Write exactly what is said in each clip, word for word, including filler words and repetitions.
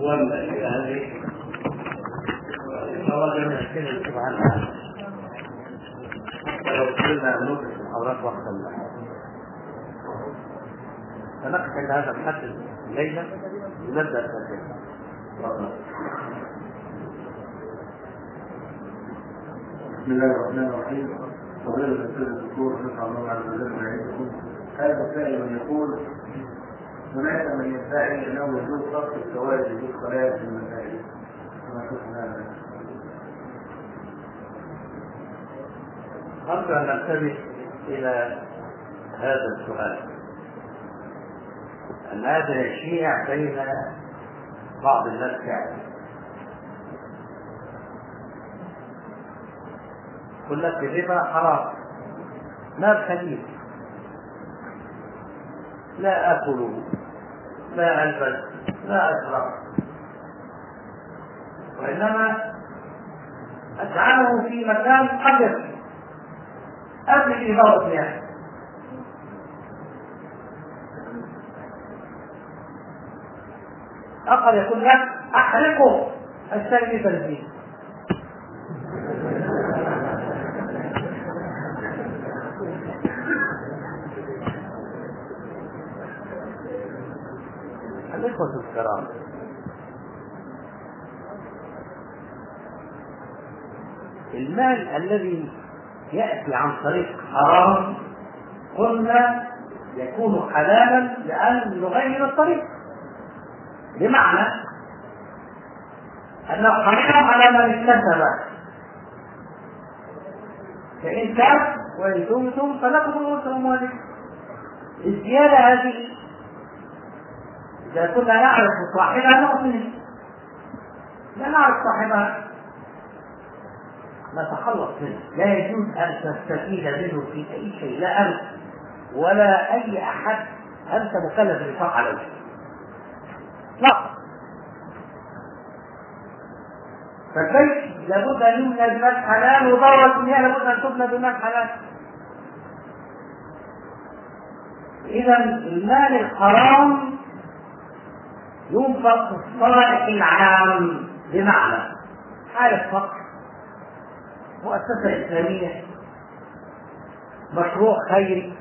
والأسئلة هذه إن شاء الله جميع الأسئلة نكتب عنها ولو قلنا ندرس المحاضرات وقت الله. فنقف عند هذا الحد الليلة ونبدأ الأسئلة. بسم الله الرحمن الرحيم. فضيلة الأستاذ الدكتور نسأل الله عز وجل أن يعينكم. هذا سائل يقول: هناك من يدعي أنه يجوز صرف الزواج بالصلاة في المساجد، كما تفهم هذا؟ أرجو أن ننتبه إلى هذا السؤال، أن هذا يشيع بين بعض الناس فعلا. يقول لك الربا حرام، مال خبيث، لا أكله لا ألبس لا أشرب، وإنما أجعله في مكان قدر قبل إضافة مياه. أقل يقول لك أحرقه الشيء بنزين. الإخوة الكرام، المال الذي يأتي عن طريق حرام قلنا يكون حلالا لأن نغير الطريق، بمعنى أنه حرام على من اكتسب، فإن تاب وإن تمتم فلكم رؤوس أموالكم. الزيادة هذه إذا كنا نعرف صاحبها نؤمن، لا نعرف صاحبها نتخلص منه. لا يجوز أن تستفيد منه في أي شيء، لا أنت ولا أي أحد أنت مكلف بالإنفاق عليه، لا. فالبيت لابد أن يبنى بمال حلال، ودورة المياه لابد أن تبنى بمال حلال. إذا المال الحرام ينفق في الصالح العام، بمعنى حالة فقر، مؤسسة إسلامية، مشروع خيري،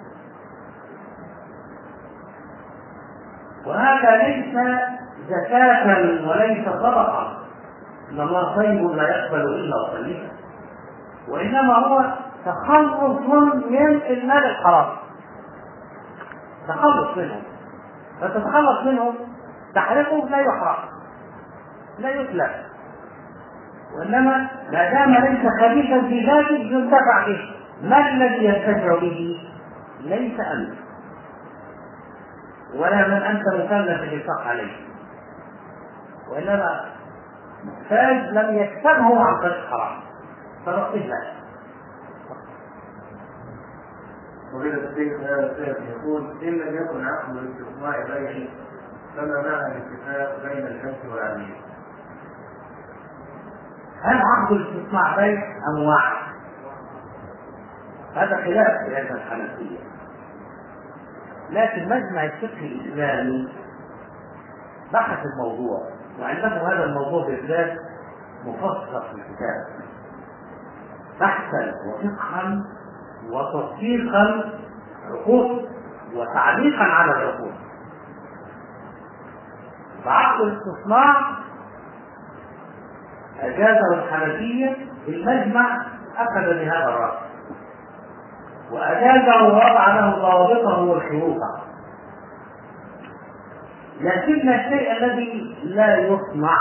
وهذا ليس زكاة وليس صدقة، إن الله طيب لا يقبل إلا طيبا، وإنما هو تخلص من المال الحرام، تخلص منهم. فتتخلص منهم تحرقه لا يحرق لا يتلف، وإنما ما دام ليس خبيثا في ذاته ينتفع به. ما الذي ينتفع به؟ ليس أنت ولا من أنت مكلف بالإنفاق عليه، وإنما محتاج لم يكتبه عن طريق حرام فرقه له. فضيلة الشيخ هذا السائل يقول: إن لم يكن عقد الاستثناء بيعي فما معنى الاتفاق بين الحنث والعميل؟ هل عقد الاستثناء بيع أنواع؟ هذا خلاف في هذا الحنفية، لكن مجمع الفقه الإسلامي بحث الموضوع، وعنده هذا الموضوع بالذات مفصل في الكتاب بحثا وفقها وتطبيقا عقود وتعليقا على العقود. فعقد الاستثناء أجازه الحنفية بالمجمع، أخذ بهذا الرأي وأجازه ووضع له ضوابطه وشروطه. لكن الشيء الذي لا يصنع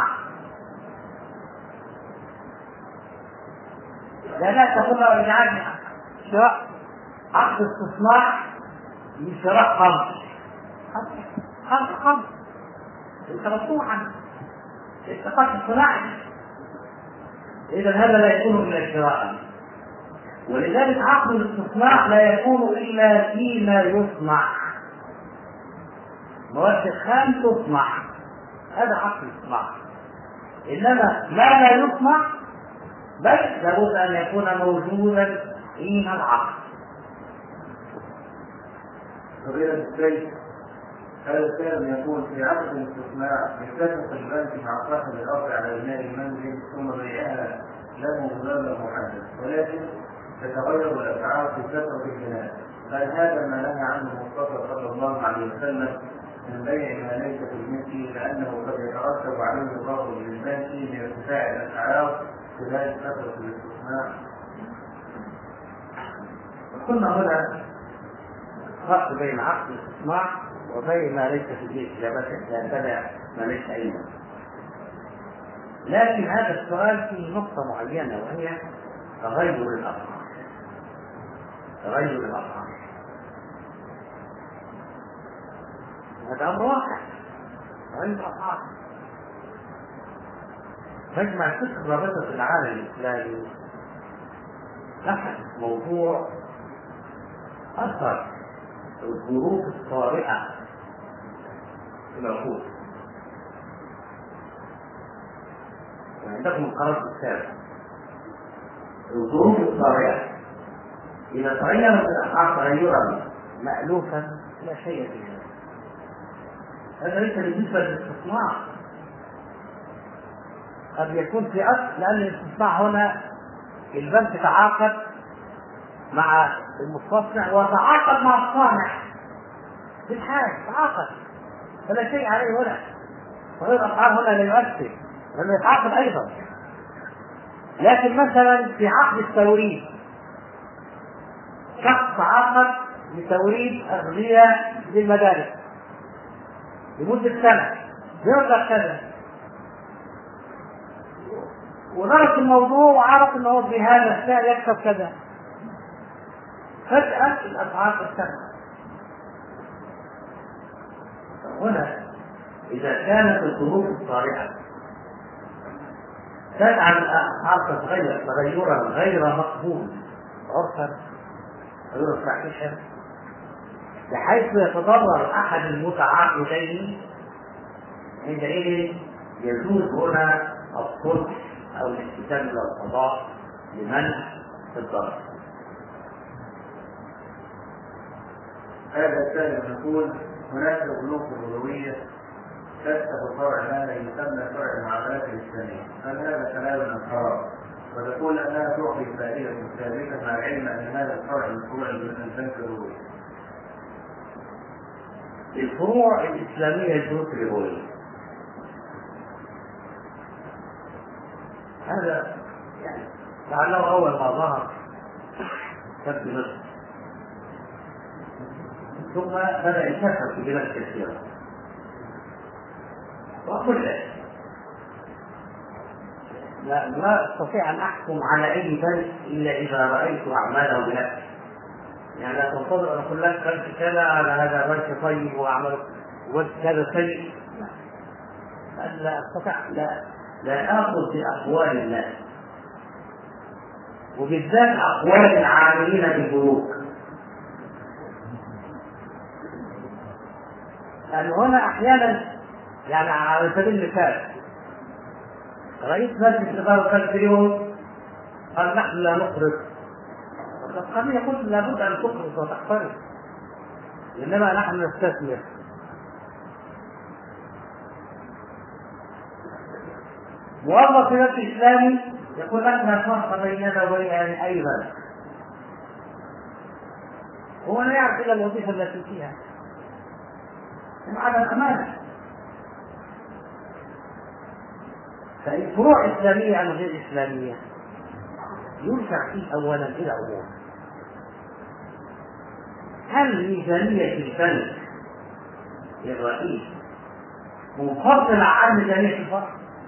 لا لا تقول له اجعلني شراء عقد استصناع لشراء خمر خمر خمر انت مفتوحا اتفاق الصناعي، اذا هذا لا يكون الا شراء. ولذلك عقد الاستصناع لا يكون الا فيما يصنع، مواد خام تصنع، هذا عقد الاستصناع. انما ما لا يصنع بل لابد ان يكون موجودا فيما العقد. فضيلة الشيخ هذا السائل يقول في عقد الاستثناء اتفق البنك مع صاحب الارض على بناء المنزل ثم بيعها له بمبلغ محدد، ولكن تتغير الاسعار في فتره البناء، هل هذا ما نهى عنه المصطفى صلى الله عليه وسلم من بيع ما ليس في الملك لانه قد يترتب عليه ضرر للبنك من ارتفاع الاسعار خلال فتره الاستثناء؟ قلنا هنا فرق بين عقد الاستثمار وبين ما ليس في البيت، لا تبع ما ليس عنده. لكن هذا السؤال فيه نقطة معينة وهي تغير الأسعار. تغير الأسعار هذا أمر واقع. تغير الأسعار مجمع فكر رابطة العالم الإسلامي بحث موضوع أثر الظروف الطارئة في العقود. عندكم القرار السابق الظروف الطارئة إذا تغيرت الأسعار تغيرا مألوفا لا شيء فيها. هذا ليس بالنسبة للاستثمار، قد يكون في أصل، لأن الاستثمار هنا البنك تعاقد مع المستصنع وتعاقد مع الصانع في الحال تعاقد، فلا شيء عليه هنا. تغير الأسعار هنا لا يؤثر لأنه يتعاقد أيضا. لكن مثلا في عقد التوريد شخص تعاقد لتوريد أغذية للمدارس لمدة سنة بمبلغ كذا، ودرس الموضوع وعرف أنه بهذا السعر يكسب كذا، فجأة الأسعار ترتفع. هنا إذا كانت الظروف الطارئة تجعل الأسعار تتغير تغيرا غير مقبول عرفا غير صحيحا بحيث يتضرر أحد المتعاقدين، عندئذ يجوز هنا الصلح أو الاحتكام إلى القضاء لمنع الضرر. هذا السائل يقول هناك بنوك ربوية تفتح فرع هذا يسمى فرع المعاملات الإسلامية، هل هذا كلام من حرام؟ وتقول أنها تعطي فائدة ثابتة مع العلم أن هذا الفرع من فروع البنك الربوي. الفروع الإسلامية البنوك الربوية هذا يعني لعله أول ما ظهر كان في مصر، ثم بدأ ينتشر في بلاد كثيرة. وأقول لك لا, لا أستطيع أن أحكم على أي بنك إلا إذا رأيت أعماله بنفسي. يعني لا تنتظر أن أقول لك بنك كذا على هذا بنك طيب وأعمل وبنك كذا سيء، لا, لا أستطيع لا, لا آخذ بأقوال الناس وبالذات أقوال العاملين بالبنوك، لأن هنا أحيانا يعني على سبيل المثال رئيس مجلس الإدارة كان في اليوم قال نحن لا نقرض، قال يقول لابد أن تقرض وتحترم، إنما نحن نستثمر. موظف في البنك الإسلامي يقول لك لا فرق بيننا وبين أي بنك، هو لا يعرف إلا الوظيفة التي فيها على الأمانة. فالفروع إسلامية عن غير إسلامية يرجع فيه أولا إلى أمور: هل ميزانية البنك للرئيس منفصلة عن ميزانية الفرع؟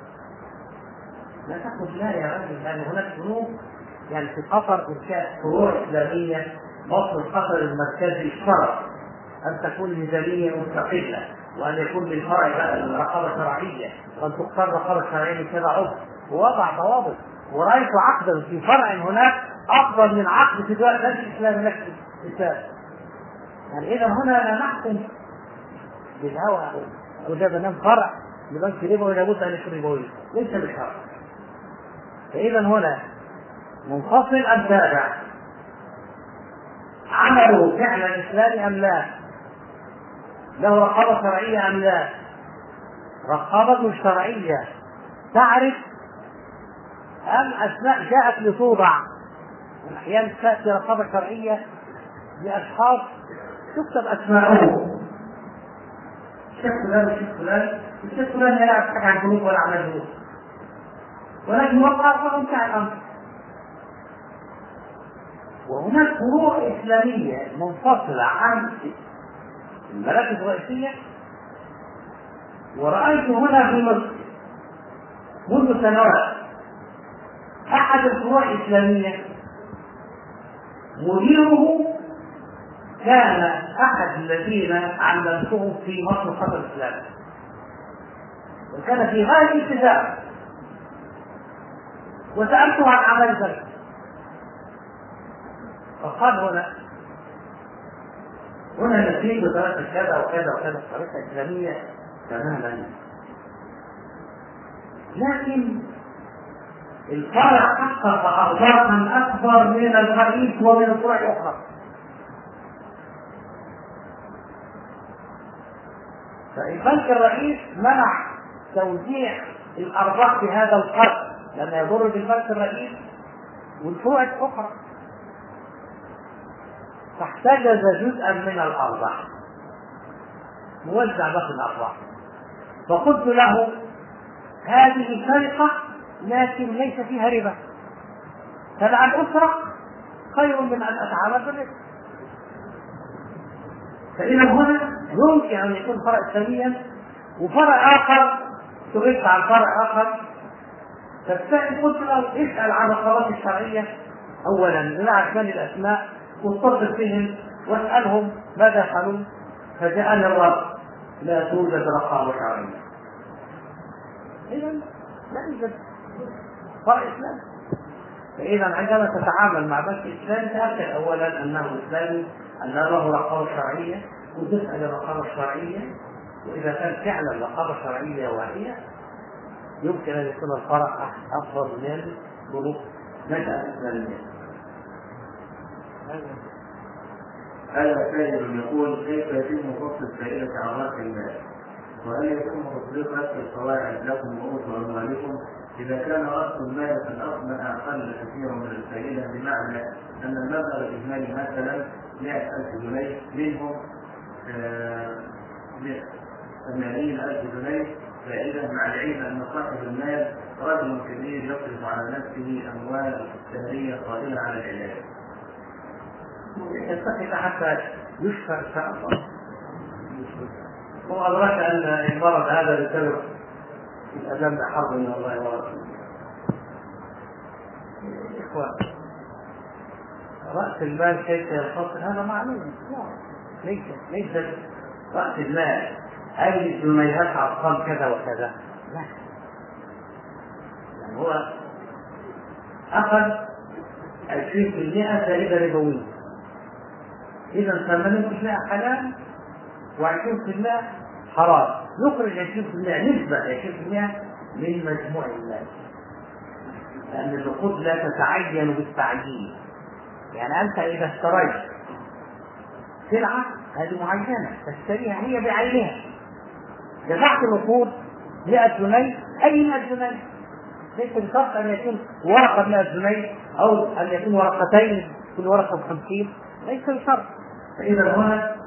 لا تقل لا يا رجل، لأن هناك بنوك يعني في قطر إنشاء فروع إسلامية. مصر قطر المركزي اشترط أن تكون ميزانية مستقلة وأن يكون للفرع رقابة شرعية وأن تختار رقابة شرعية من كذا عضو، ووضع ضوابط. ورأيت عقدا في فرع هناك أفضل من عقد في دول البنك الإسلامي نفس الإسلام. يعني إذا هنا لا نحكم بالهوى وده بنام فرع لبنك ربوي لابد أن يكون ربوي، ليس بالشرع. فإذا هنا منفصل أم تابع؟ عمله فعلا إسلامي أم لا؟ له رقابة شرعية أم لا؟ رقابته الشرعية تعرف أم أسماء جاءت لتوضع؟ أحيانا تأتي رقابة شرعية لأشخاص تكتب أسماءهم، الشيخ فلان والشيخ فلان، الشيخ فلان لا يعرف عن البنوك ولا عن البنوك، ولكن وقع فانتهى الأمر. وهناك فروع إسلامية منفصلة عن المراكز الرئيسية. ورأيت هنا في مصر منذ سنوات أحد الفروع الإسلامية مديره كان أحد الذين علمتهم في مصر الخطر الإسلامي، وكان في غاية الالتزام، وسألته عن عمل ذلك فقال هنا هنا نسيب بطريقة كذا وكذا وكذا بطريقة إسلامية تماما، لكن الفرع حقق أرباحا أكبر من الرئيس ومن الفروع الأخرى. فالبنك الرئيس منع توزيع الأرباح في هذا القرض لما يضر بالبنك الرئيس والفروع الأخرى، فاحتجز جزءا من الأرباح موزع باقي الأرباح. فقلت له هذه سرقة لكن ليس فيها ربا، فلعل أسرق خير من أن أتعامل بالربا. فإذا هنا يمكن أن يكون فرع إسلاميا وفرع آخر تغيث عن فرع آخر. فالسائل قلت له اسأل عن القرارات الشرعية أولا لا أسماء الأسماء واتصل بهم واسألهم ماذا يفعلون. فجاءني الرد لا توجد رقابة شرعية. إذا لا يوجد فرع إسلامي. فإذا عندما تتعامل مع بنك إسلامي تأكد أولا أنه إسلامي، أن له رقابة شرعية، وتسأل الرقابة الشرعية، وإذا كان فعلا رقابة شرعية واهية يمكن أن يكون الفرع أفضل من ظروف نشأة إسلامية. هذا سائل يقول كيف يتم فصل الفائدة عن رأس المال؟ وهل يتم تطبيق نفس القواعد لكم وأسر أموالكم إذا كان رأس المال في الأصل أقل كثيرا من الفائدة، بمعنى أن المبلغ الإجمالي مثلا مئة ألف جنيه منهم ثمانين ألف جنيه فائدة، مع العلم أن صاحب المال رجل كبير يصرف على نفسه أموال شهرية قائمة على العلاج. يستحق حتى يشفى إن شاء الله. هو أدرك أن المرض هذا بسبب الأذان بحرب من الله ورسوله. إخوان رأس المال كيف ينفصل هذا معلوم، ليس ليس رأس المال أي جنيهات أرقام كذا وكذا، لا، يعني هو أخذ عشرين بالمئة فائدة ربوية، إذا ثمانين بالمئة حلال وعشرين بالمئة حرام، يخرج عشرين بالمئة نسبة عشرين بالمئة من مجموع المال، لأن النقود لا تتعين بالتعيين. يعني أنت إذا اشتريت سلعة هذه معينة تشتريها هي بعينها، دفعت نقود مئة جنيه أي مئة جنيه، ليس بشرط أن يكون ورقة مئة جنيه أو أن يكون ورقتين كل ورقة بخمسين، ليس بشرط. فإذا هنا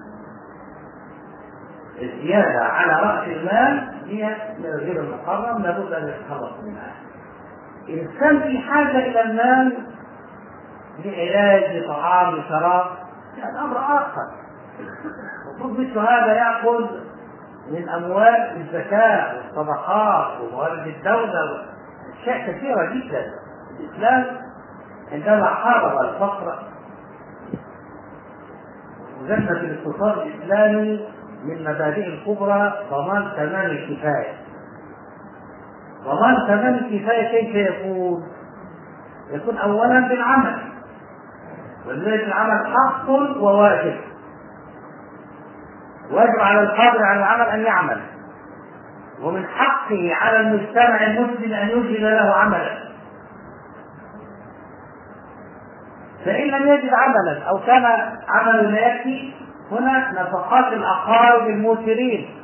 الزيادة على رأس المال هي من الغير المحرم لابد أن يتخلص منها. إن كان في حاجة إلى المال لعلاج لطعام لشراب هذا أمر آخر، المفروض مثل هذا يأخذ من أموال الزكاة والصدقات وموارد الدولة، أشياء كثيرة جدا. الإسلام عندما حارب الفقر وجدنا في الاقتصاد الإسلامي من مبادئ الكبرى ضمان تمام الكفاية. ضمان تمام الكفاية كيف يكون؟ يكون أولا بالعمل، ولذلك العمل حق وواجب، واجب على القادر على العمل أن يعمل، ومن حقه على المجتمع المسلم أن يوجد له عملا. فإن لم يجد عملا أو كان عمله لا يكفي هنا نفقات الأقارب الموسرين،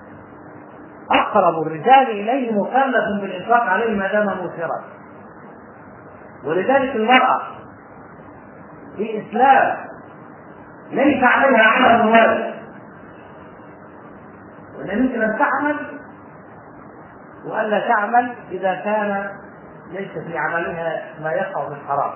أقرب الرجال إليه مكلف بالإنفاق عليه ما دام موسرا. ولذلك المرأة في إسلام ليس عليها عمل واجب، وإن يمكن أن تعمل وألا تعمل إذا كان ليس في عملها ما يقع من حرام.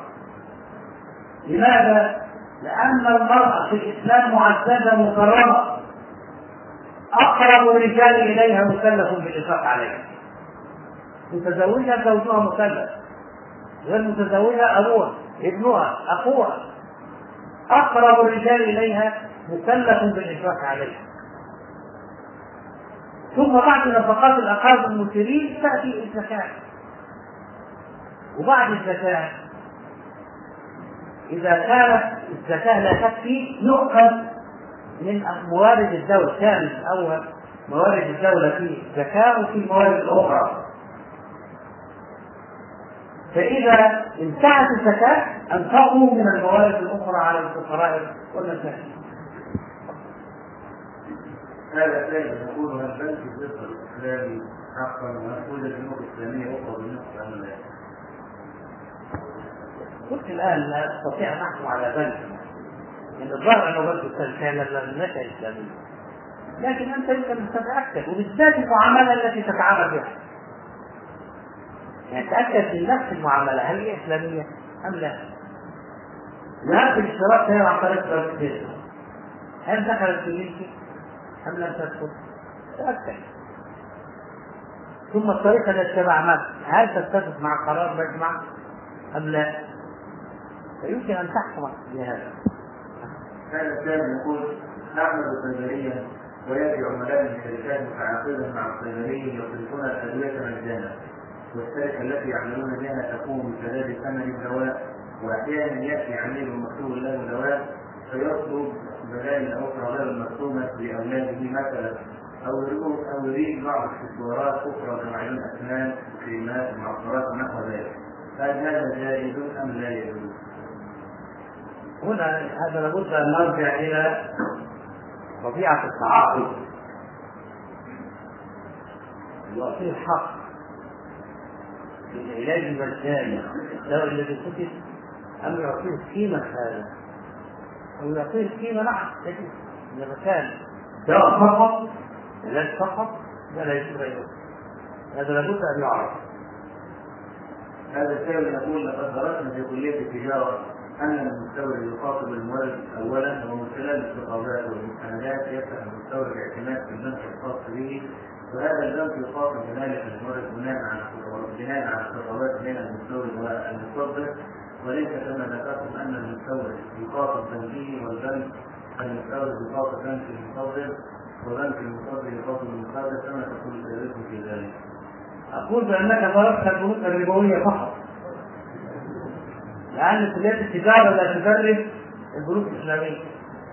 لماذا؟ لأن المرأة في الإسلام معززة مكرمة، أقرب الرجال إليها مكلف بالإنفاق عليها. متزوجة زوجها مكلف، غير متزوجة أبوها ابنها أخوها، أقرب الرجال إليها مكلف بالإنفاق عليها. ثم بعد نفقات الأقارب المسرين تأتي الزكاة، وبعد الزكاة إذا كانت الزكاة لا تكفي يؤخذ من موارد الدولة. كان الأول موارد الدولة في زكاة وفي الموارد الأخرى، فإذا انتهت الزكاة أنفقوا من الموارد الأخرى على الفقراء والمساكين. هذا ثاني يقول هل بنك الفطر الإسلامي حقا وهل توجد بنوك إسلامية أخرى بالنسبة أم لا؟ قلت الآن لا أستطيع أن أحكم على بنك، لأن الظاهر أنه بنك كان نشأة إسلامية، لكن أنت يمكن أن تتأكد، وبالذات المعاملة التي تتعامل بها، يعني تأكد من نفس المعاملة هل هي إسلامية أم لا. ذهبت الاشتراك هي عن طريق الرئيس، هل دخلت في ملكي أم لم تدخل؟ تأكد. ثم الطريقة التي تبع هل تتفق مع قرار مجمع أم لا؟ فيمكن أن تحكم بهذا. هذا الثاني يقول نعمل صيدليا ويأتي عملاء من شركات متعاقدة مع الصيدليين يصرفون الأدوية مجانا، والشركة التي يعملون بها تقوم بسداد ثمن الدواء، وأحيانا يأتي عميل مكتوب له دواء فيطلب بدائل أخرى غير المرسومة لأولاده مثلا، أو يريد أو يريد بعض الاكسسوارات أخرى كمعجون أسنان وكريمات ومعطرات ونحو ذلك، هل هذا جائز أم لا يجوز؟ هنا هذا لابد أن نرجع إلى طبيعة التعاقد. يعطيه الحق في العلاج المجاني الدواء الذي كتب، أم يعطيه القيمة هذا، أو يعطيه القيمة نعم يجوز. إذا كان دواء فقط علاج فقط فلا يجوز غيره، هذا لابد أن يعرف. هذا السائل يقول لقد درسنا في كلية التجارة أن المستورد يخاطب المورد أولا، ومن خلال الخطابات والمستندات يفتح المستورد اعتماد في البنك الخاص به، وهذا البنك يخاطب هنالك المورد بناء على بناء على الخطابات بين المستورد والمصدر، وليس كما ذكرتم أن المستورد يخاطب بنكه والبنك المستورد يخاطب بنك المصدر وبنك المصدر يخاطب المصدر، كما تقول سيادتكم في ذلك. أقول بأنك درست البنوك الربوية فقط، لأن كلية التجارة لا تدرس البنوك الإسلامية،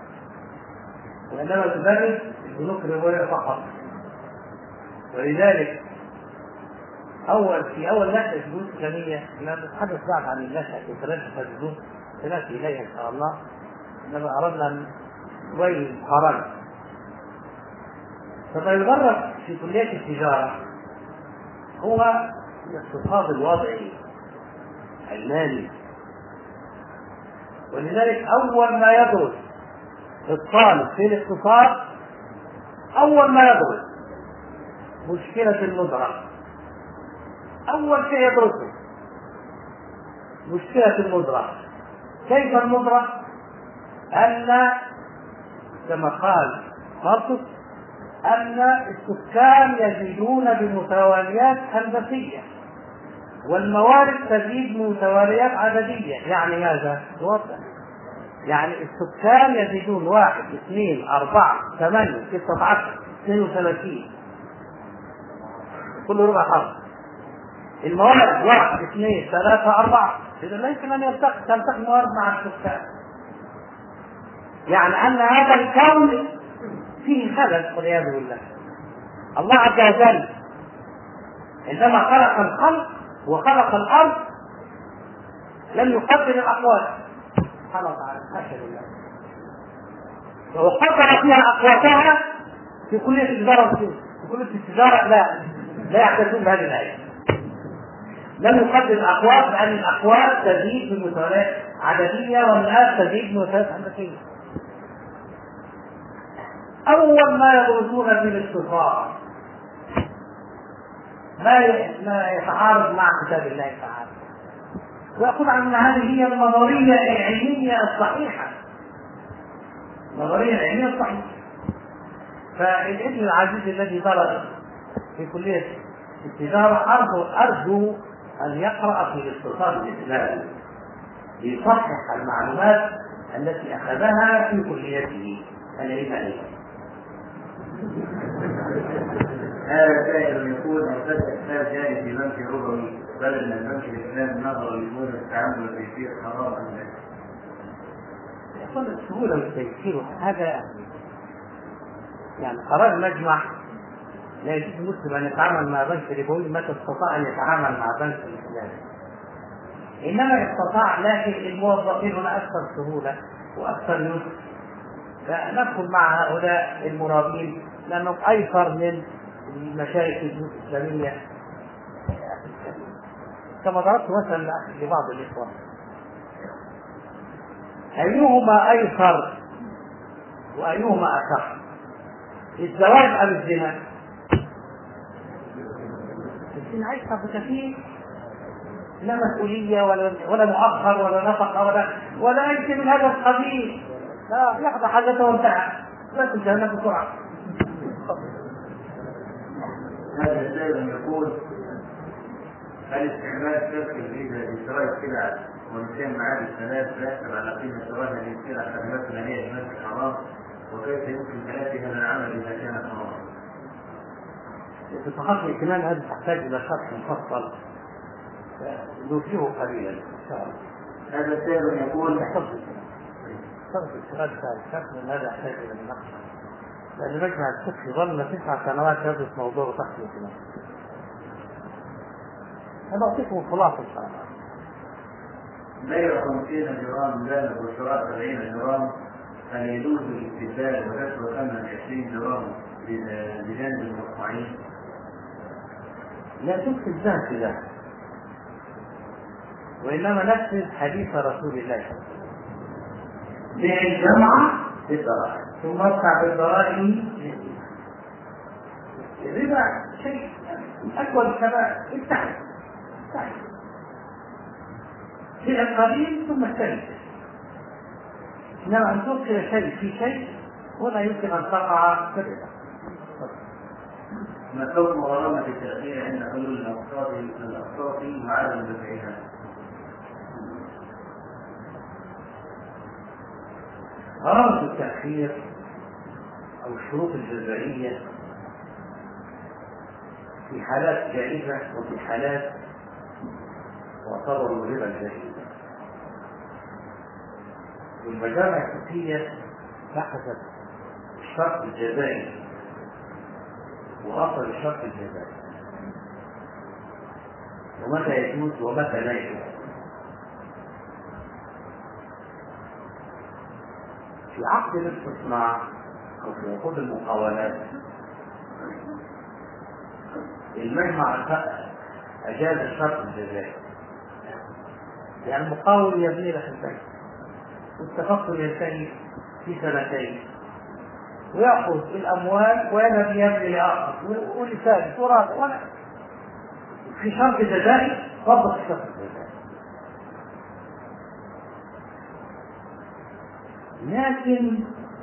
وإنما تدرس البنوك الربوية فقط. ولذلك أول في أول نشأة البنوك الإسلامية لا نتحدث بعد عن النشأة في ثلاثة البنوك سنأتي إليها إن شاء الله، إنما أردنا أن نبين مقارنة. فما يدرس في كلية التجارة هو الاقتصاد الوضعي المالي، ولذلك أول ما يدرس الطالب في الاقتصاد أول ما يدرس مشكلة المزرعة، أول شيء يدرسه مشكلة المزرعة. كيف المزرعة؟ أن كما قال ماركس أن السكان يزيدون بمتواليات هندسية والموارد تزيد بمتواليات عددية. يعني ماذا؟ واضح، يعني السكان يزيدون واحد اثنين أربعة ثمانية ستة عشر اثنين وثلاثين كل ربع حرف. الموارد واحد اثنين ثلاثة أربعة، إذا لا يمكن أن يلتقي تلتقي موارد مع السكان. يعني أن هذا الكون فيه خلل والعياذ بالله. الله عز وجل عندما خلق الخلق وخلق الأرض لم يقدر الأقوال سبحانه وتعالى، حاشا لله. وقطع فيها أقواتها في كلية التجارة في كلية التجارة لا لا يعترفون بهذه الآية. لم يقدم أقوات لأن الأقوات تزيد بمساواة عددية والناس تزيد بمساواة هندسية. أول ما يدرسون في الاستطاعة ما يتعارض مع كتاب الله تعالى، ويقول عن هذه هي النظرية العلمية الصحيحة، النظرية العلمية الصحيحة. فالابن العزيز الذي درس في كلية التجارة أرجو أرجو أن يقرأ في الاقتصاد الإسلامي ليصحح المعلومات التي أخذها في كليته العلمية. هذا سائل يقول أن فتح حساب جاري في بنك ربوي بدل من البنك الإسلامي نظرا لموجب التعامل والتيسير حرام أم لا؟ يقول السهولة والتيسير هذا يعني قرار المجمع لا يجوز المسلم أن يتعامل مع بنك ربوي متى استطاع أن يتعامل مع بنك الإسلامي، إنما استطاع لكن الموظفين هنا أكثر سهولة وأكثر يسر، فندخل مع هؤلاء المرابين لأنهم أيسر من المشايخ الإسلامية. كما ضربت مثلا لبعض الإخوة، أيهما أيسر وأيهما أخف، الزواج أم الزنا؟ الزنا أيسر بكثير، لا مسؤولية ولا ولا مؤخر ولا نفقة ولا ولا أي شيء من هذا القبيل، لا يقضى حاجته وانتهى، لا تجهل بسرعة. هذا السائل يقول هل استعمال شركة الفيزا لشراء السلع ونسيان معاد الثلاث لا يحسب على قيمة شراء هذه السلع خدمات مالية بمنزل حرام، وكيف يمكن تلافي هذا العمل إذا كان حرام؟ في تحقق الاهتمام هذا تحتاج إلى شرح مفصل نوجهه قليلا إن شاء الله. هذا السائل يقول تفضل تفضل السؤال الثالث من هذا يحتاج إلى مناقشة، لأن مجمع الفقه ظل تسع سنوات يدرس موضوع تحت الاهتمام. أنا أعطيكم خلاصة إن شاء الله. بيع خمسين جرام ذهب وشراء سبعين جرام، هل يجوز الاستبدال وكسر ثمن عشرين جرام بجانب المصنعين؟ لا تكتب الذهب في ذهب، وإنما نفذ حديث رسول الله بيع الجمعة بالضرائب ثم ادفع بالضرائب. الربا شيء أكبر الكبائر، ابتعد ابتعد شيء قليل ثم الثاني، إنما أن تدخل شيء في شيء ولا يمكن أن تقع في الربا. ما حكم غرامة التأخير عند حلول الأقساط الأقساط وعدم دفعها؟ غرامة التأخير أو الشروط الجزائية في حالات جائزة وفي حالات تعتبر الربا الجائزة. والمجامع الفقهية بحثت الشرط الجزائي وأصل الشرط الجزائي ومتى يجوز ومتى لا يجوز. في عقد الاستصناع أو في عقود المقاولات المجمع أجاز الشرط الجزائي، يعني المقاول يبني لك البيت والتفصل ينتهي في سنتين ويأخذ الأموال ويذهب يبني لآخر ولثالث ورابع ولا في شرط جزائي طبق الشرط الجزائي. لكن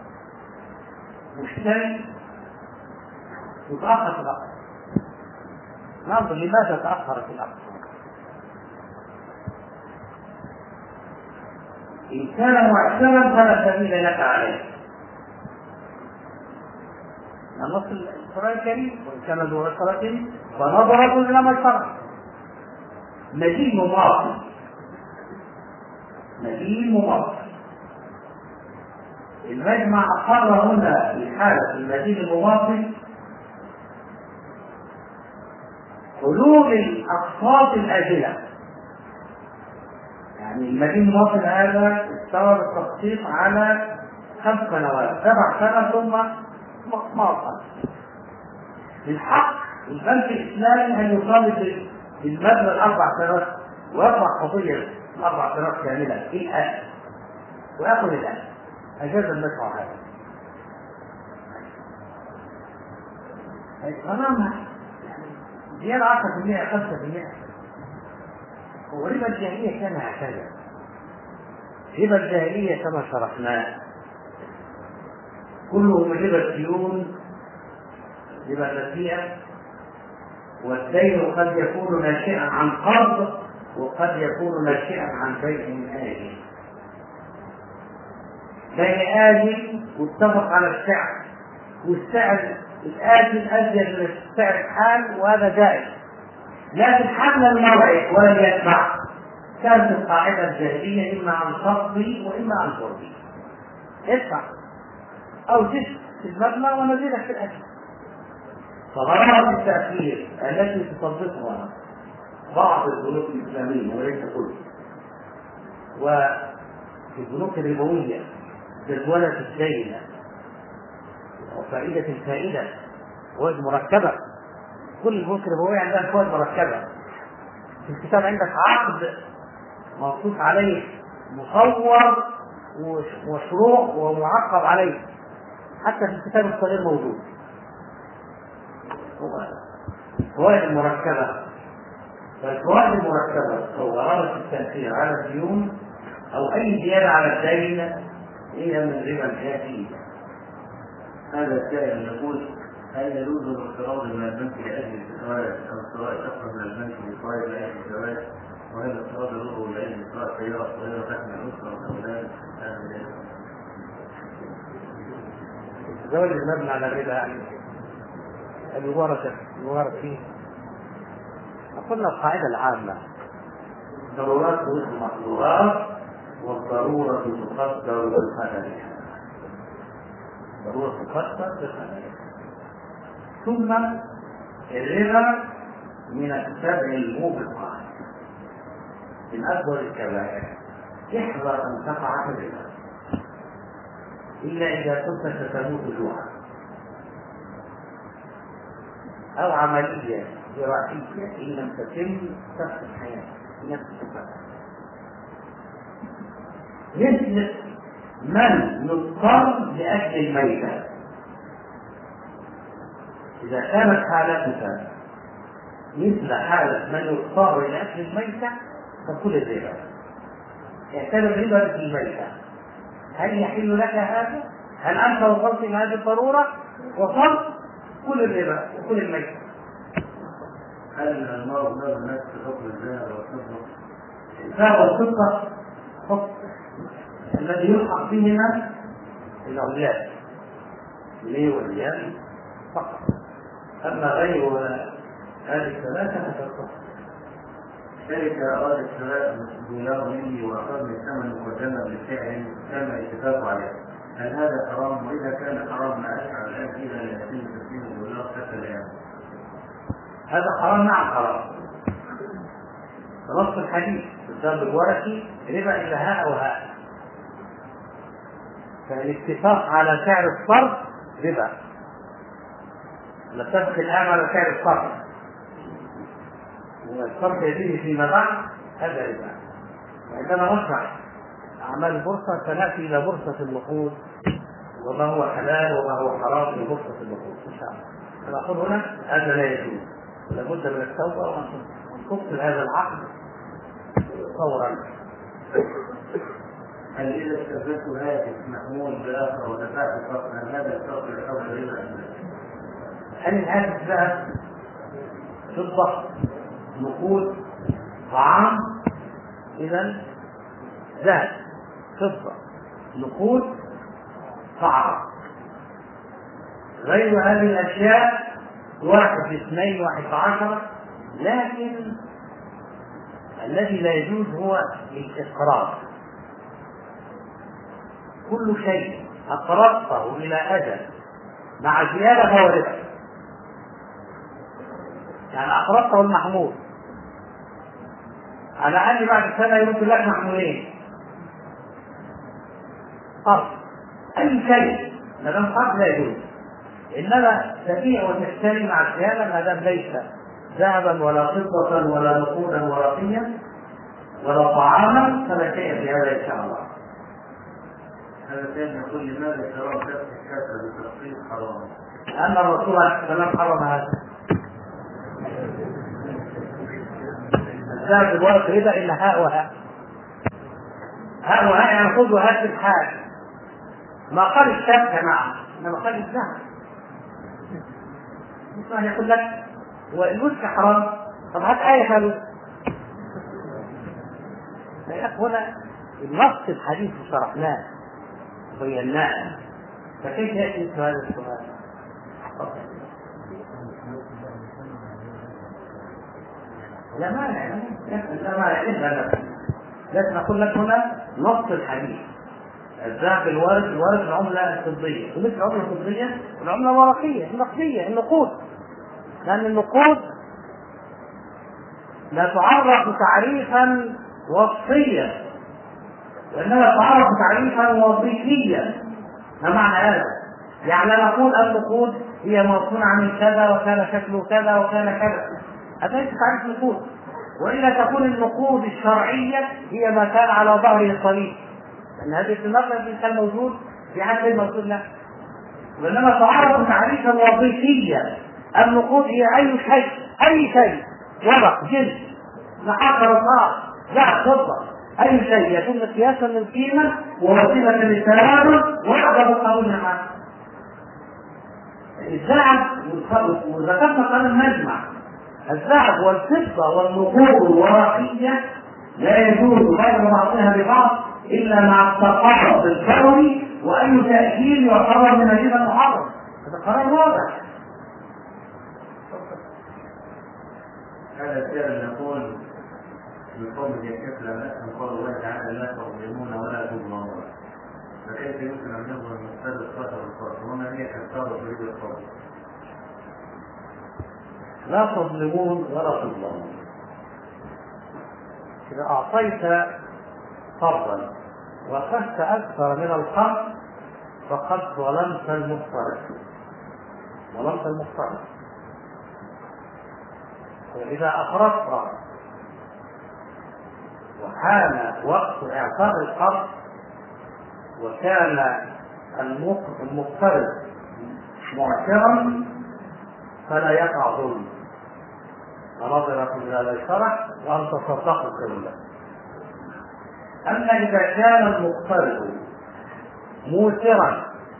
مشتري يتأخر في الأقصى، ننظر لماذا تأخر في الأقصى. إن كان معسرا فلا سبيل لك عليه، النص القرآن الكريم، وإن كان ذو عسرة فنظرة إلى ميسرة. مدين مماطل مدين مماطل المجمع أقر هنا في حالة المدين المماطل حلول الأقساط الآجلة، يعني المدين المماطل هذا استوى بالتخطيط على خمس سنوات سبع سنة ثم ما وصل. من حق البنك الإسلامي أن يطالب بالمبلغ الأربع سنوات ويرفع قضية الأربع سنوات كاملة الآن ويأخذ الآن. أجاز المدفع هذا. غرامة زيادة عشرة بالمئة خمسة بالمئة. وربا الجاهلية كان هكذا. ربا الجاهلية كما شرحناه كله من ربا الديون، ربا النسيئة، والدين قد يكون ناشئا عن قرض وقد يكون ناشئا عن بيع آجل. بيع آجل واتفق على السعر، والسعر الآجل أزيد من السعر الحال وهذا جائز، لكن حمل الموعد ولم يدفع كانت القاعدة الجاهلية إما عن قصدي وإما عن قربي. ادفع أو زد في المبلغ ونزيدك في الأجل. فغرامة التأخير التي تصدقها بعض البنوك الإسلامية وليس كل، وفي البنوك الربوية جدولة الدين وفائدة الفائدة فوائد مركبة. كل البنوك الربوية عندها فوائد مركبة. في الكتاب عندك عقد منصوص عليه مصور ومشروع ومعقب عليه، حتى في الكتاب الصغير موجود. فوائد المركبة، فالفوائد المركبة أو غرامة التأثير على الديون أو أي زيادة على الدين هي من ربا الجاهلية. هذا السائل يقول: هل يجوز الاقتراض من البنك لأجل الزواج أو شراء شقة من البنك لفوائد لأجل الزواج؟ وهل الاقتراض يضر لأجل شراء سيارة صغيرة تحمل الأسرة والأولاد؟ الزواج المبني على الربا يعني المباركة المبارك فيه. قلنا القاعدة العامة: ضرورات المحظورات والضرورة تقدر بالقدر. ضرورة تقدر بالقدر. ثم الربا من السبع الموبقات من أكبر الكبائر. احذر أن تقع في الربا إلا إذا كنت ستموت جوعا أو عملية جراحية إن لم تتم تفقد الحياة نفس الفقر. مثل من يضطر لأجل الميتة، إذا كانت حالتك مثل حالة من يضطر لأجل الميتة فكل الربا. اعتبر الربا في الميتة. هل يحل لك هذا؟ هل أنت وصلت إلى هذه الضرورة؟ وصلت كل الربا وكل الميتة. هل المرء له نفس حكم الذهب والفضة؟ الذهب والفضة حكم الذي يلحق بهما العملات ليه والريال فقط، أما غير هذه الثلاثة فتصح. شركة أرادت شراء دولار مني وأخذني ثمن مقدما بالفعل تم الاتفاق عليه، هل هذا حرام؟ وإذا كان حرام ما أشعر الآن إذا لا يتم تسليم الدولار حتى الآن؟ هذا حرام. نعم حرام. نص الحديث الضرب الورقي ربا إلى هاء وهاء. فالاتفاق على سعر الصرف ربا. نتفق الآن على سعر الصرف والصرف يزيد فيما بعد، هذا ربا. وعندما نشرح أعمال البورصة سنأتي إلى بورصة النقود وما هو حلال وما هو حرام في بورصة النقود إن شاء الله. نقول هنا هذا لا يجوز، لابد من التوبة ونفصل هذا العقد فورا. هل إذا استفدت هاتف محمول بآخر ودفعت الفرق هل هذا الفرق يعتبر ربا؟ هل الهاتف ذهب فضة نقود طعام؟ إذا ذهب فضة نقود طعام. غير هذه الأشياء واحد اثنين واحد عشرة. لكن الذي لا يجوز هو الإقراض. كل شيء أقرضته إلى أجل مع زيادة فهو ربا. يعني أقرضته المحمول على أن بعد سنة يمكن لك محمولين قرض، أي شيء ما دام قرض لا يجوز. إنما تبيع وتشتري مع الخيانة ما دام ليس ذهبا ولا فضة ولا نقودا ورقيا ولا طعاما فلا شيء في هذا إن شاء الله. هذا كان يقول لماذا شراء كأس الكاسة بالتخصيص حرام؟ لأن الرسول عليه السلام حرم هذا. الذهب بالورق ربا إلا هاء وهاء. هاء وهاء يعني خذ وهات الحال. ما قال الشاب معه إنما قال الذهب. مثلا يقول لك والوسك حرام، طب هات آية ثالثة. يا أخوانا النص الحديث شرحناه وبيناه، فكيف يأتي مثل هذا السؤال؟ لا مانع، لا مانع إلا لكن أقول لك هنا نص الحديث الذهب بالورق، الورق العملة الفضية ومثل العملة الفضية والعملة الورقية النقدية النقود، لأن النقود لا تعرف تعريفا وصفيا وإنما تعرف تعريفا وظيفيا. ما معنى هذا؟ يعني نقول النقود هي مصنوعة من كذا وكان شكله كذا وكان كذا، هذا ليس تعريف النقود. وإلا تكون النقود الشرعية هي ما كان على ظهره الصليب، لأن هذه النقد كان موجود في حد الموجود له. وإنما تعرف تعريفا وظيفيا. النقود هي أي شيء، أي شيء ورق جلد نحاس رصاص لا فضة، أي شيء يكون قياسا للقيمة ووسيلة للتبادل ويقدر القانون معه. الذهب وذكرنا قبل المجمع الذهب والفضة والنقود الورقية لا يجوز بين بعضها ببعض إلا مع التقاطع الفوري، وأي تأكيد يعتبر من الربا المحرم. هذا قرار واضح. هذا السائل يقول بقول يكفل نفسا قال الله تعالى لا تظلمون ولا تظلمون، فكيف يمكن ان يظلم المستند الخطر الخاص؟ وما هي كفاره تريد الفضل؟ لا تظلمون ولا تظلمون. إذا أعطيت قرضا وأخذت أكثر من القرض فقد ظلمت المقترض ظلمت المقترض. وإذا أقرضت وحان وقت إعطاء القرض وكان المقترض معسرا فلا يقع ظلم، ونظرة إلى الشرع وأن تصدقوا كله. أما إذا كان المقترض موسرا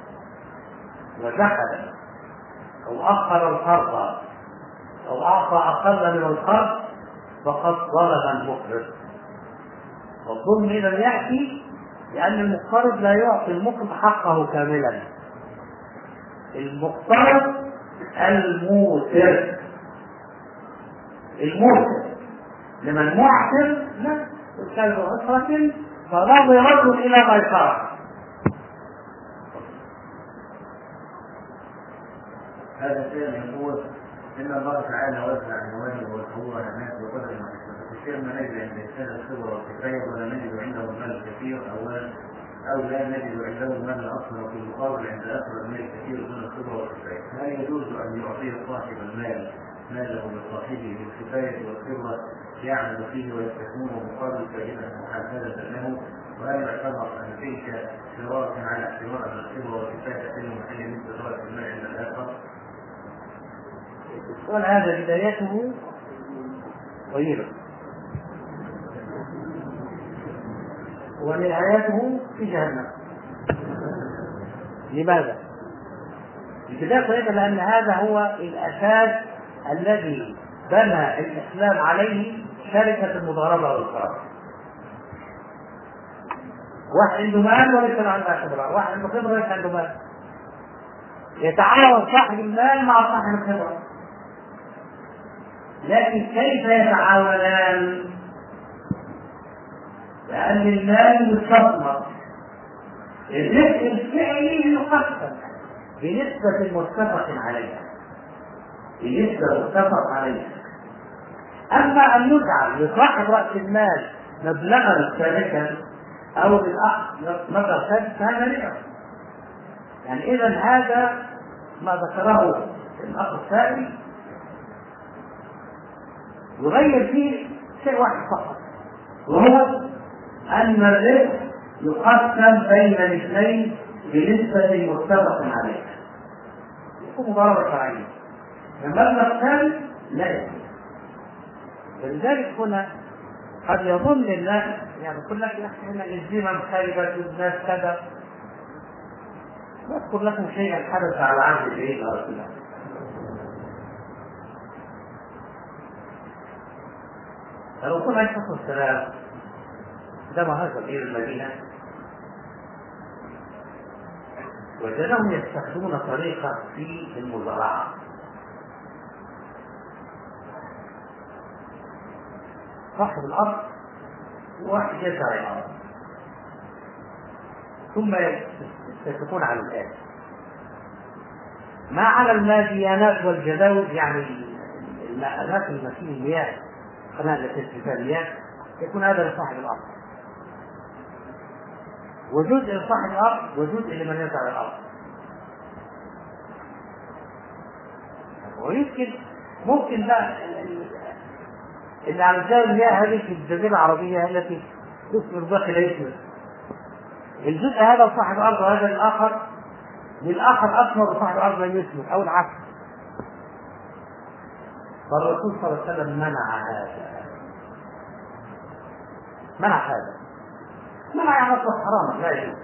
وجحد أو أخر القرض أو أعطى أقل من القرض فقد ظلم المقرض. والظلم إذا يأتي لأن المقترض لا يعطي المقرض حقه كاملا. المقترض الموسر الموسر لمن معسر لا يكاد عسرة فنظرة إلى ميسرة. هذا الشيء يقول إن الله تعالى وزع المواهب والحقوق على الناس بقدر ما يكتسب. الشيء ما نجد عند الإنسان الخبرة والكفاية ولا نجد عنده المال الكثير أو أو لا نجد عنده المال الأصغر، وفي المقابل عند أكثر المال الكثير دون الخبرة والكفاية، هل يجوز أن يعطيه صاحب المال ماله لصاحبه بالكفاية والخبرة يعمل فيه ويستثمره مقابل فائدة محددة له؟ وهل يعتبر أن تلك شراء على اعتبار أن الخبرة والكفاية تحل محل مثل رأس المال عند الآخر؟ السؤال هذا بدايته طويلة ونهايته في جهنم. لماذا؟ البداية طويلة لأن هذا هو الأساس الذي بنى الإسلام عليه شركة المضاربة والقرار. واحد عنده مال وليس عنده خبرة، واحد عنده خبرة وليس عنده مال، يتعاون صاحب المال مع صاحب الخبرة. لكن كيف يتعاونان؟ لأن المال مستثمر، الربح الفعلي يقسم بنسبة متفق عليها بنسبة متفق عليها. أما أن يجعل لصاحب رأس المال مبلغا ثابتا أو بالأخذ مبلغ ثابت فهذا ربا، يعني إذا هذا ما ذكره الأخ الثاني يغير فيه شيء واحد فقط، وهو أن الرزق يقسم بين الاثنين بنسبة متفق عليها، يكون مضاربة شرعية. المبلغ الثاني لا يكون. ولذلك هنا قد يظن الناس يعني يقول لك يا اخي هنا الزمن خيبة والناس كذا. اذكر لكم شيئا حدث على عهد العيد رسول الله. الرسول عليه الصلاة والسلام عندما هاجر إلى المدينة وجدهم يستخدمون طريقة في المزارعة. صاحب الأرض واحد يزرع الأرض ثم يتفقون على الآن ما على الماديانات والجداول، يعني الأماكن اللي فيه المياه قناة التي فيها المياه يكون هذا لصاحب الأرض، وجزء لصاحب الأرض وجزء لمن يزرع الأرض. ويمكن ممكن بقى اللي على جدار المياه هذه في الجزيرة العربية التي تثمر داخل يثمر، الجزء هذا لصاحب الأرض وهذا الآخر للآخر أثمر وصاحب الأرض لم يثمر أو العكس. فالرسول صلى الله عليه وسلم منع هذا، منع هذا منع يعني أصبح حراما لا يجوز،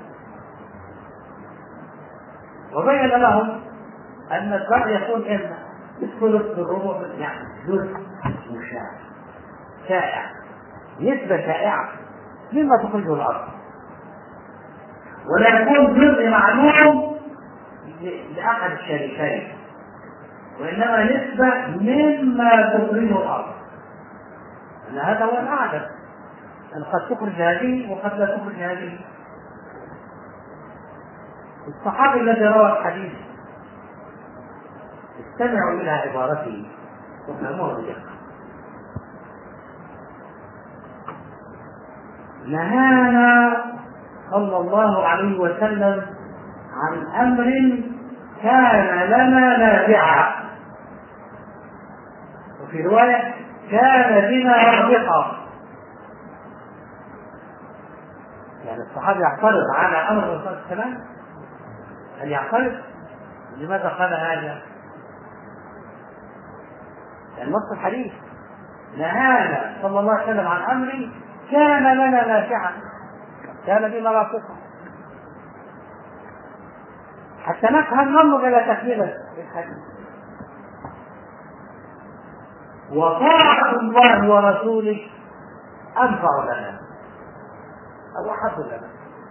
وبين لهم أن الزرع يكون إما الثلث بالربع يعني جزء مشاع شائع، نسبة شائعة مما تخرجه الأرض، ولا يكون جزء معلوم لأحد الشريكين، وإنما نسبة مما تخرجه الأرض. أن هذا هو الأعدل، أن قد تخرج هذه وقد لا تخرج هذه. الصحابي الذي روى الحديث استمعوا إلى عبارته وفهموه بدقة. نهانا صلى الله عليه وسلم عن أمر كان لنا نافعا، وفي رواية كان بنا رافقا. يعني الصحابي يعترض على أمر الرسول صلى الله عليه وسلم، هل يعترض؟ لماذا قال هذا؟ يعني نص الحديث نهانا صلى الله عليه وسلم عن أمر كان لنا نافعا كان بنا رافقا، حتى نفهم ننظر إلى تكملة الحديث. وطاعة الله ورسوله أنفع لنا أو أحب لنا،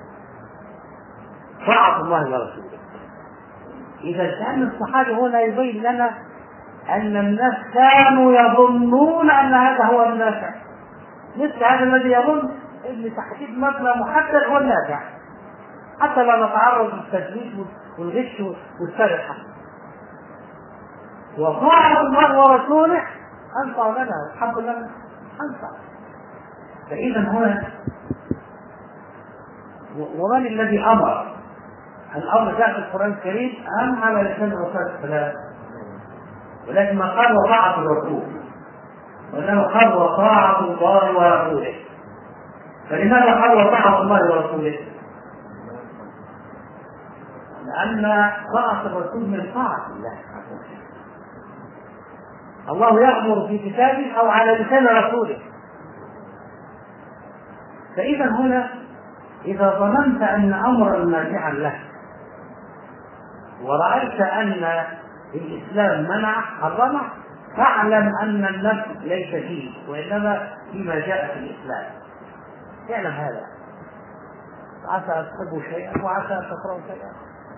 طاعة الله ورسوله. إذا كان الصحابي هنا يبين لنا أن الناس كانوا يظنون أن هذا هو النافع، مثل هذا الذي يظن أن تحديد مبلغ محدد هو النافع، حتى لا نتعرض للتدليس والغش والسرقة. وطاعة الله ورسوله أنفع لنا الحمد لله أنفع. فإذا هنا ومن الذي أمر؟ الأمر جاء في القرآن الكريم أم على لسان الرسول صلى الله عليه وسلم، ولكن ما قال وطاعة الرسول، وإنما قال وطاعة الله ورسوله. فلماذا قال وطاعة الله ورسوله؟ لأن طاعة الرسول من طاعة الله عز وجل. الله يأمر في كتابه أو على لسان رسوله. فإذا هنا إذا ظننت أن أمرا نافعا لك ورأيت أن الإسلام منع حرمه، فاعلم أن النفس ليس فيه وإنما فيما جاء في الإسلام. اعلم هذا، عسى أن تحبوا شيئا وعسى أن تكرهوا شيئا.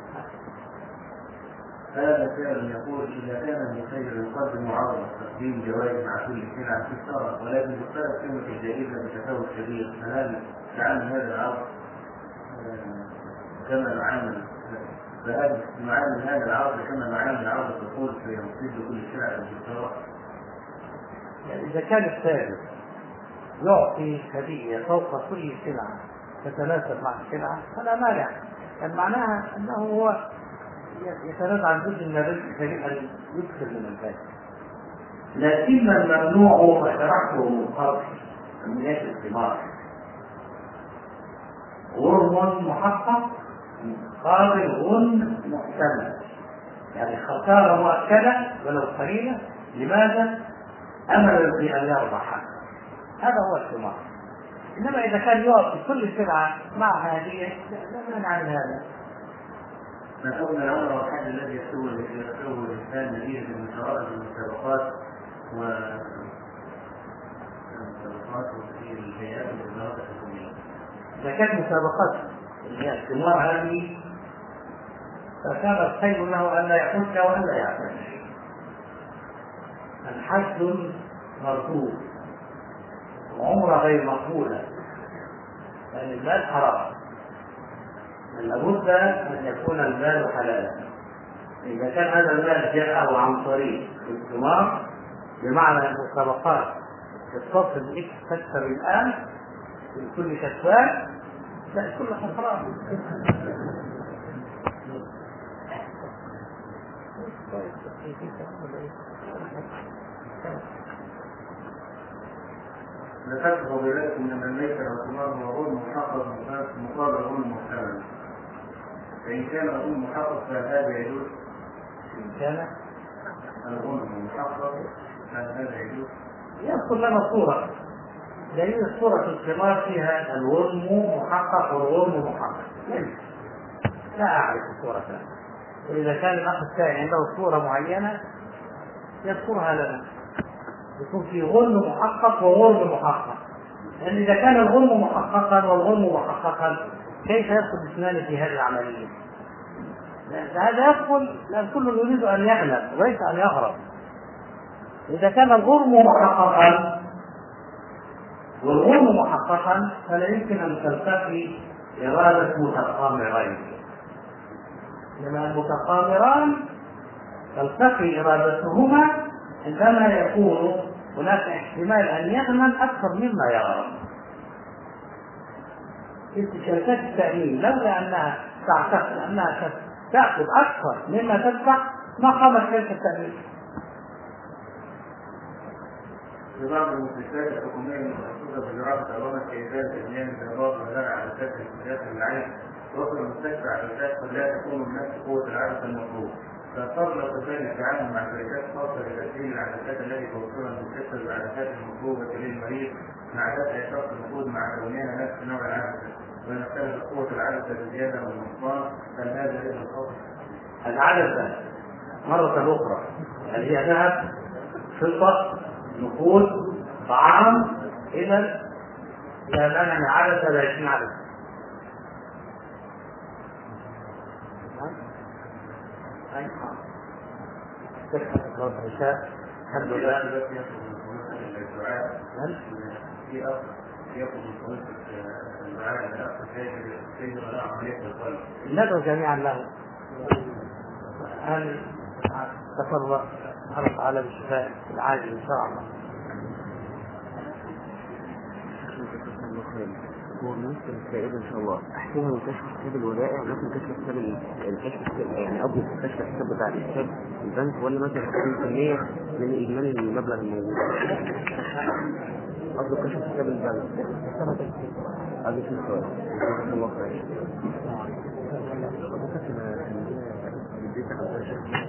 هذا فعلا يقول إذا كان المخير يقدم عرض تقديم جوائز مع كل سلعة في الشرع، ولكن تختار قيمة الجائزة بتفاوت كبير، فهل تعامل هذا العرض كما نعامل فهل نعامل هذا العرض كما نعامل عرض الدخول في يمثل كل سلعة في الشرع؟ يعني إذا كان التاجر يعطي هدية فوق كل سلعة تتناسب مع السلعة فلا مانع، يعني معناها أنه هو يتنازع جزء من الرزق كريم أن يكثر من الفائدة. لكن الممنوع وشرحته من قبل من الثمار غرم محقق مقابل غرم محتمل، يعني خسارة مؤكدة ولو قليلة. لماذا؟ أمل في أن يربح، هذا هو الثمار. إنما إذا كان يعطي كل سلعة مع هذه لا مانع من هذا. ما قلنا الأمر والحد الذي يسوي يسوي الإنسان نتيجة المشاركة في المسابقات و المسابقات وفي الهيئات والوزارات الحكومية. إذا كانت مسابقات اللي هي الثمار هذه فكان الخير له أن لا يحج وأن لا يعتمر. الحج مرفوض وعمره غير مقبولة لأن يعني المال حرام، لابد أن يكون المال حلالا. إذا كان هذا المال جاءه عن طريق الثمار بمعنى المسابقات تتصل بك تكسب الآن من كل كسبان، لا كل حرام. ذكرت فضيلتكم من الميسر والثمار وغرم محقق مقابل غرم محتمل، فإن كان غرم محقق فهذا يجوز. إن كان الغرم محقق فهذا يجوز. يذكر لنا صورة دليل صورة الثمار فيها الغرم محقق والغرم محقق، لا أعرف الصورة ثانية. وإذا كان الأخ الثاني عنده صورة معينة يذكرها لنا، يكون في غرم محقق وغرم محقق. لأن إذا كان الغرم محققا والغرم محققا كيف يدخل الاثنان في هذه العملية؟ هذا يدخل لأن كل يريد أن يغنم وليس أن يغرم. إذا كان الغرم محققا والغرم محققا فلا يمكن أن تلتقي إرادة متقامرين، لما المتقامران تلتقي إرادتهما عندما يكون هناك احتمال أن يغنم أكثر مما يغرم. في شركات التأمين لولا أنها تعتقد أنها تأخذ أكثر مما تدفع ما قامت شركة التأمين. في بعض المستشفيات الحكومية المتخصصة بجراحة أوامر كإزالة أدمان الضربات والغنى على أساس الاستشفاء العين، توصل المستشفى على أساس قد لا تكون بنفس قوة العدد المطلوب، فاضطر الأطباء للتعامل مع شركات خاصة لتسهيل العدسات التي توصلها المستشفى بالعدسات المطلوبة للمريض مع عدسة يشترط الوجود مع كونها نفس نوع العدسة، ونختلف قوة العدسة بزيادة والنقصان، بل هذا ليس الخطأ. العدسة مرة أخرى هل هي ذهب، فضة، نقود، طعام؟ إذا إذا الآن من عدسة لا يكون عدسة. أي الحمد لله. في أخ يأخذ من الدعاء الأخ سيد ولا عملية القلب. ندعو جميعا له أن تفرغ الله تعالى بالشفاء العاجل إن شاء الله. هو بالنسبة للفائدة إن شاء الله أحسنها من كشف حساب الودائع ولكن كشف حساب الكشف يعني قصدي كشف الحساب بتاع الحساب البنك ولا مثلا خمسين بالمية من إجمالي المبلغ الموجود؟ قصدي كشف حساب البنك. هذا شيء سؤال. جزاك الله خير.